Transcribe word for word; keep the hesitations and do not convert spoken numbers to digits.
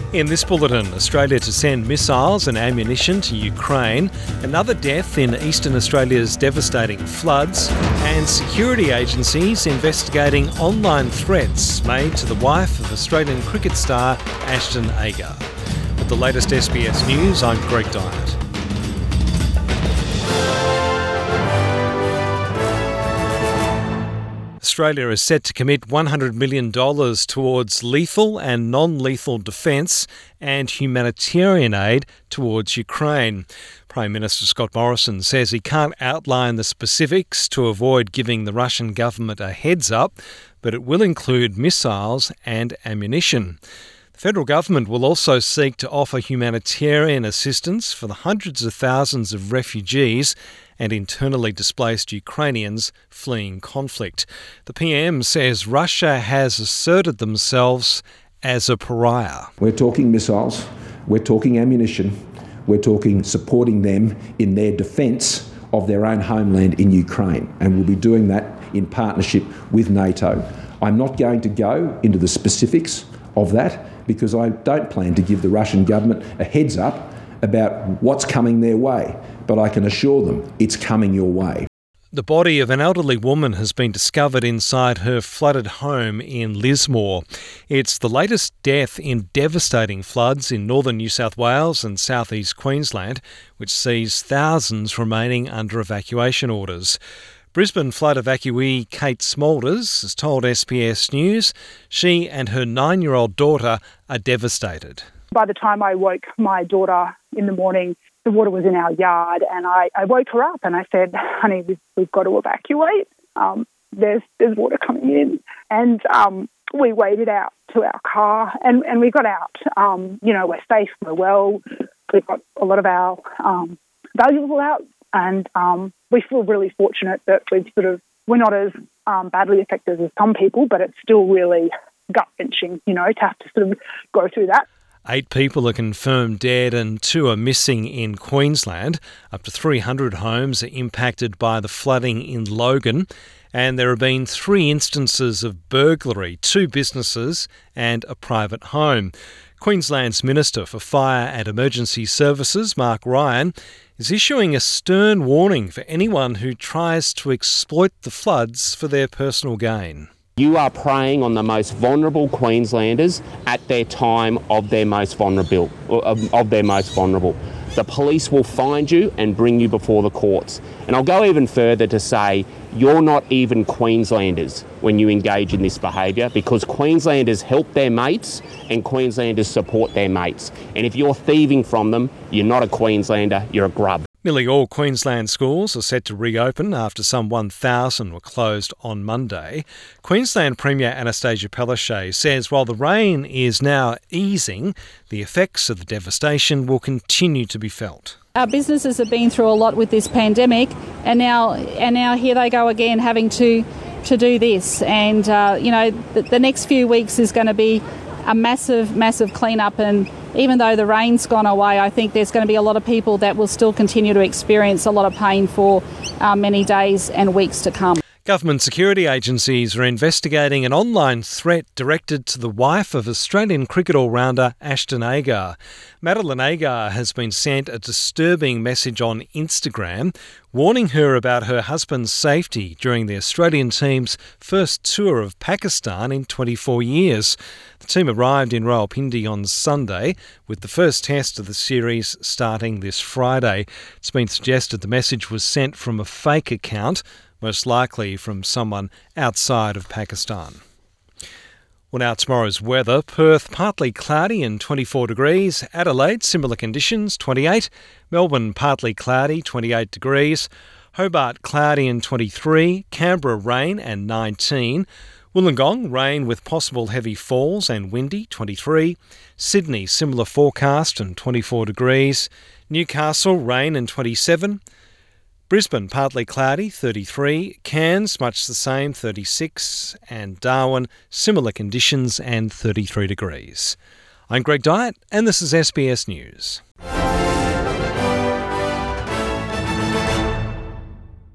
In this bulletin, Australia to send missiles and ammunition to Ukraine, another death in eastern Australia's devastating floods, and security agencies investigating online threats made to the wife of Australian cricket star Ashton Agar. With the latest S B S News, I'm Greg Dyett. Australia is set to commit one hundred million dollars towards lethal and non-lethal defence and humanitarian aid towards Ukraine. Prime Minister Scott Morrison says he can't outline the specifics to avoid giving the Russian government a heads up, but it will include missiles and ammunition. The federal government will also seek to offer humanitarian assistance for the hundreds of thousands of refugees and internally displaced Ukrainians fleeing conflict. The P M says Russia has asserted themselves as a pariah. We're talking missiles, we're talking ammunition, we're talking supporting them in their defence of their own homeland in Ukraine, and we'll be doing that in partnership with NATO. I'm not going to go into the specifics of that because I don't plan to give the Russian government a heads up about what's coming their way, but I can assure them it's coming your way. The body of an elderly woman has been discovered inside her flooded home in Lismore. It's the latest death in devastating floods in northern New South Wales and southeast Queensland, which sees thousands remaining under evacuation orders. Brisbane flood evacuee Kate Smulders has told S B S News she and her nine-year-old daughter are devastated. By the time I woke my daughter in the morning, the water was in our yard, and I, I woke her up and I said, honey, we've, we've got to evacuate. Um, there's there's water coming in. And um, we waded out to our car and, and we got out. Um, you know, we're safe, we're well. We've got a lot of our um, valuables out, and um, we feel really fortunate that we've sort of, we're not as um, badly affected as some people, but it's still really gut-wrenching, you know, to have to sort of go through that. Eight people are confirmed dead and two are missing in Queensland. Up to three hundred homes are impacted by the flooding in Logan, and there have been three instances of burglary, two businesses and a private home. Queensland's Minister for Fire and Emergency Services, Mark Ryan, is issuing a stern warning for anyone who tries to exploit the floods for their personal gain. You are preying on the most vulnerable Queenslanders at their time of their most vulnerable. Of, of their most vulnerable. The police will find you and bring you before the courts. And I'll go even further to say you're not even Queenslanders when you engage in this behaviour, because Queenslanders help their mates and Queenslanders support their mates. And if you're thieving from them, you're not a Queenslander, you're a grub. Nearly all Queensland schools are set to reopen after some one thousand were closed on Monday. Queensland Premier Anastasia Palaszczuk says while the rain is now easing, the effects of the devastation will continue to be felt. Our businesses have been through a lot with this pandemic, and now and now here they go again having to to do this. And, uh, you know, the, the next few weeks is going to be a massive, massive clean-up, and even though the rain's gone away, I think there's going to be a lot of people that will still continue to experience a lot of pain for uh, many days and weeks to come. Government security agencies are investigating an online threat directed to the wife of Australian cricket all-rounder Ashton Agar. Madeline Agar has been sent a disturbing message on Instagram warning her about her husband's safety during the Australian team's first tour of Pakistan in twenty-four years. The team arrived in Rawalpindi on Sunday, with the first test of the series starting this Friday. It's been suggested the message was sent from a fake account, most likely from someone outside of Pakistan. Well, now tomorrow's weather. Perth, partly cloudy and twenty-four degrees. Adelaide, similar conditions, twenty-eight. Melbourne, partly cloudy, twenty-eight degrees. Hobart, cloudy and twenty-three. Canberra, rain and nineteen. Wollongong, rain with possible heavy falls and windy, twenty-three. Sydney, similar forecast and twenty-four degrees. Newcastle, rain and twenty-seven. Brisbane, partly cloudy, thirty-three. Cairns, much the same, thirty-six. And Darwin, similar conditions and thirty-three degrees. I'm Greg Dyett, and this is S B S News.